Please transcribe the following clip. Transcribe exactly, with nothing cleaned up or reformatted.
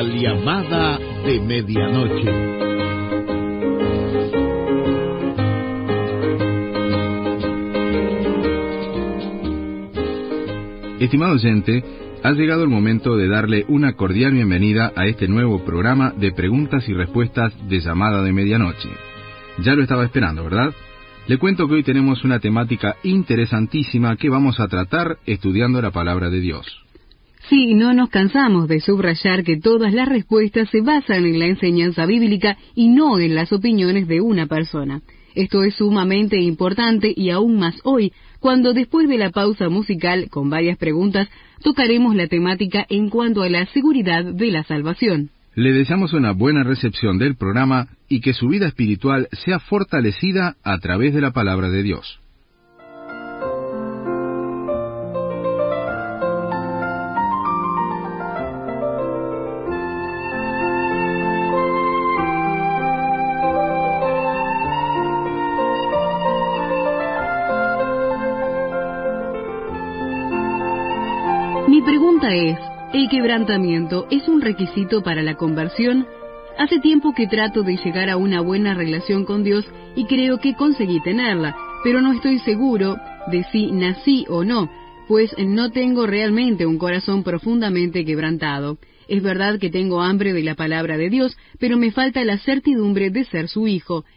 La llamada de medianoche. Estimado oyente, ha llegado el momento de darle una cordial bienvenida a este nuevo programa de preguntas y respuestas de Llamada de Medianoche. Ya lo estaba esperando, ¿verdad? Le cuento que hoy tenemos una temática interesantísima que vamos a tratar estudiando la palabra de Dios. Sí, no nos cansamos de subrayar que todas las respuestas se basan en la enseñanza bíblica y no en las opiniones de una persona. Esto es sumamente importante y aún más hoy, cuando después de la pausa musical, con varias preguntas, tocaremos la temática en cuanto a la seguridad de la salvación. Le deseamos una buena recepción del programa y que su vida espiritual sea fortalecida a través de la palabra de Dios. Mi pregunta es, ¿el quebrantamiento es un requisito para la conversión? Hace tiempo que trato de llegar a una buena relación con Dios y creo que conseguí tenerla, pero no estoy seguro de si nací o no, pues no tengo realmente un corazón profundamente quebrantado. Es verdad que tengo hambre de la palabra de Dios, pero me falta la certidumbre de ser su hijo.